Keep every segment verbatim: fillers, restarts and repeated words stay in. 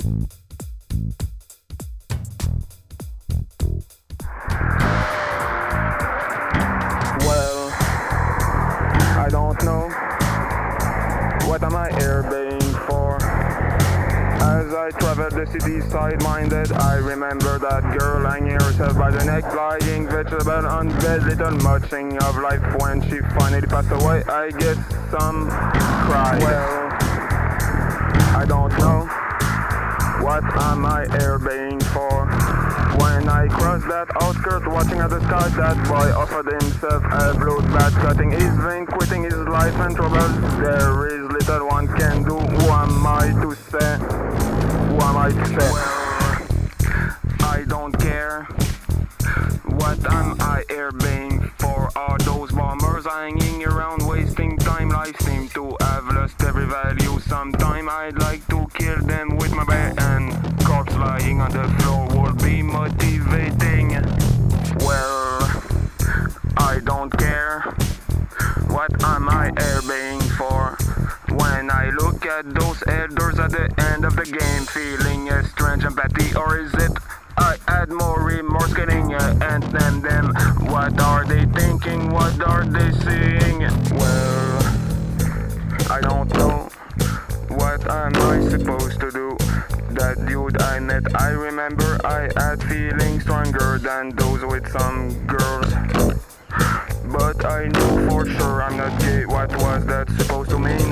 Well, I don't know. What am I here being for? As I travel the city side-minded, I remember that girl hanging herself by the neck, flying vegetable on bed, little muching of life. When she finally passed away, I guess some cried. Well, I don't know. What am I here being for? When I crossed that outskirt, watching at the sky, that boy offered himself a bloodbath, cutting his vein, quitting his life and troubles. There is little one can do. Who am I to say? Who am I to say? Well, I don't care. What am I here being for? Are those bombers hanging around, wasting time? Life seems to have lost every value. Sometime I'd like to kill them with my bare and corpse lying on the floor would be motivating. Well, I don't care. What am I here being for? When I look at those elders at the end of the game, feeling a strange empathy, or is it I had more remorse getting uh, and them them? What are they thinking? What are they seeing? Well, I don't know. What am I supposed to do? That dude I met, I remember I had feelings stronger than those with some girls. But I knew for sure I'm not gay. What was that supposed to mean?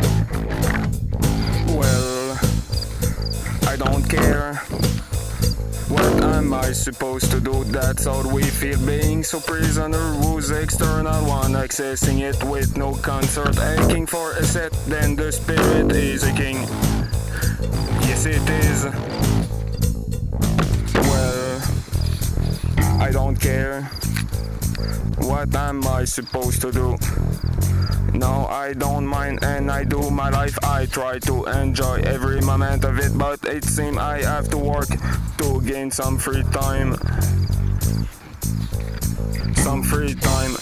Well, I don't care. What am I supposed to do? That's how we feel, being so prisoner who's external one, accessing it with no concert, aching for a set, then the spirit is aching. Yes it is. Well, I don't care. What am I supposed to do? No, I don't mind and I do my life. I try to enjoy every moment of it, but it seems I have to work to gain some free time. Some free time.